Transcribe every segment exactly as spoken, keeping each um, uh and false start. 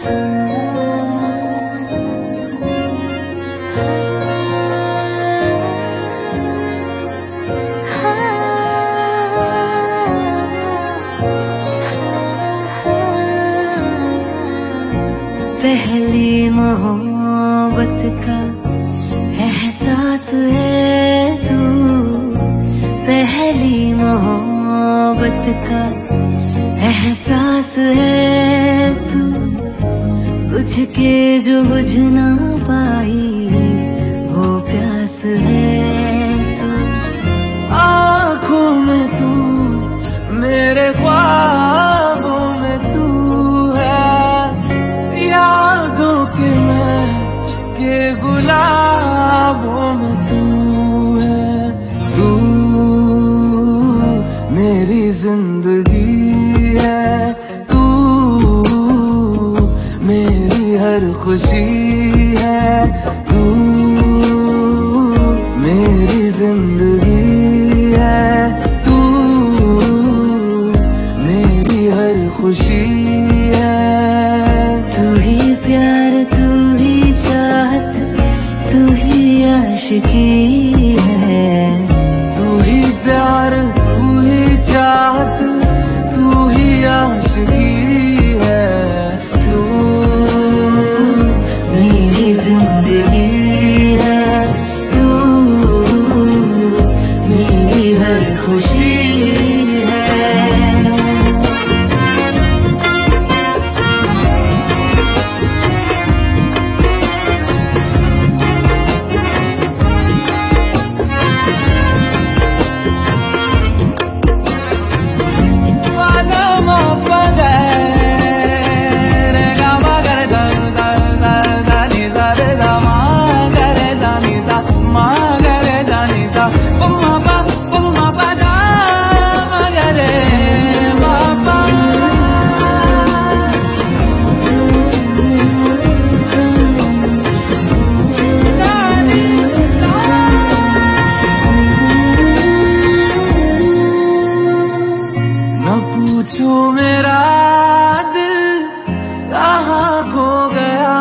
पहली मोहब्बत का एहसास है तू, पहली मोहब्बत का एहसास है तू, बुझ के जो बुझ ना पाई वो प्यास है तू। आँखों में तू, मेरे ख्वाबों में तू है, यादों के मैं के गुलाबों में तू है। तू मेरी जिंदगी है, तू मेरी हर खुशी है, तू मेरी जिंदगी है, तू मेरी हर खुशी है। तू ही प्यार, तू ही चाहत, तू ही आशिकी है। तू ही प्यार, तू ही चाहत, तू ही आशिकी है। तू मेरी जिंदगी है, तू मेरी हर खुशी है। पूछो मेरा दिल कहाँ खो गया,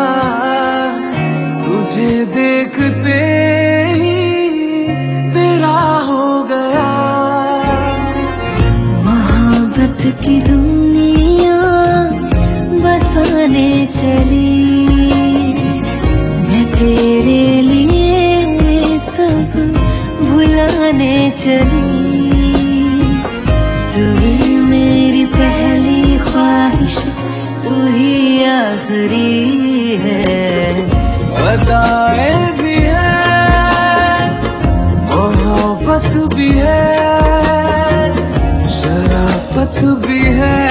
तुझे देखते ही तेरा हो गया। मोहब्बत की दुनिया बसाने चली, मैं तेरे लिए सब भुलाने चली। तू ही मेरी पहली ख्वाहिश, तू ही आखिरी है। अदाएं भी है, मोहब्बत भी है, शराफत भी है।